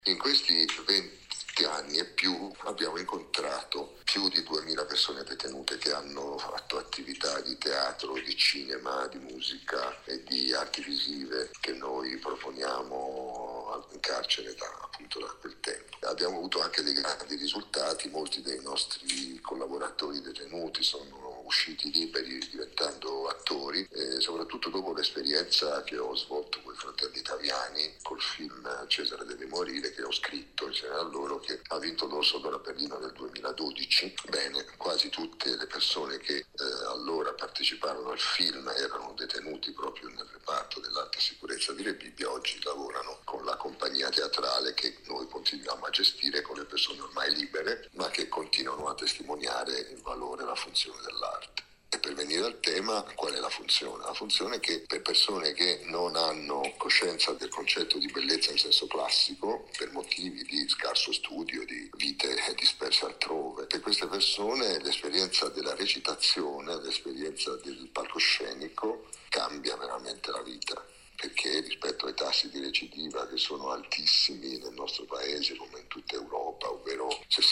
In questi 20 anni e più abbiamo incontrato più di 2000 persone detenute che hanno fatto attività di teatro, di cinema, di musica e di arti visive che noi proponiamo in carcere da quel tempo. Abbiamo avuto anche dei grandi risultati, molti dei nostri collaboratori detenuti sono usciti liberi diventando attori, soprattutto dopo l'esperienza che ho svolto con i Fratelli Italiani col film Cesare deve morire, che ho scritto insieme a loro, che ha vinto l'Orso d'Oro a Berlino nel 2012. Bene, quasi tutte le persone che allora parteciparono al film erano detenuti proprio nel reparto dell'alta sicurezza di Rebibbia, oggi lavorano con la compagnia teatrale che noi continuiamo a gestire con le persone ormai libere, ma che continuano a testimoniare il valore e la funzione dell'arte. E per venire al tema, qual è la funzione? La funzione è che per persone che non hanno coscienza del concetto di bellezza in senso classico, per motivi di scarso studio, di vite disperse altrove, per queste persone l'esperienza della recitazione, l'esperienza del palcoscenico cambia veramente la vita, perché rispetto ai tassi di recidiva che sono altissimi nel nostro paese come in tutta Europa, ovvero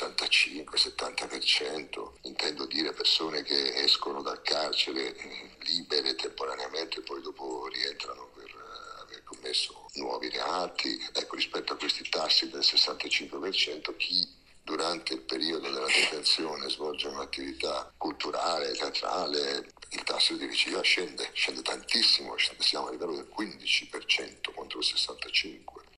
65-70%, intendo dire persone che escono dal carcere libere temporaneamente e poi dopo rientrano per aver commesso nuovi reati. Ecco, rispetto a questi tassi del 65%, chi durante il periodo della detenzione svolge un'attività culturale, teatrale, il tasso di recidiva scende tantissimo, siamo a livello del 15% contro il 65%.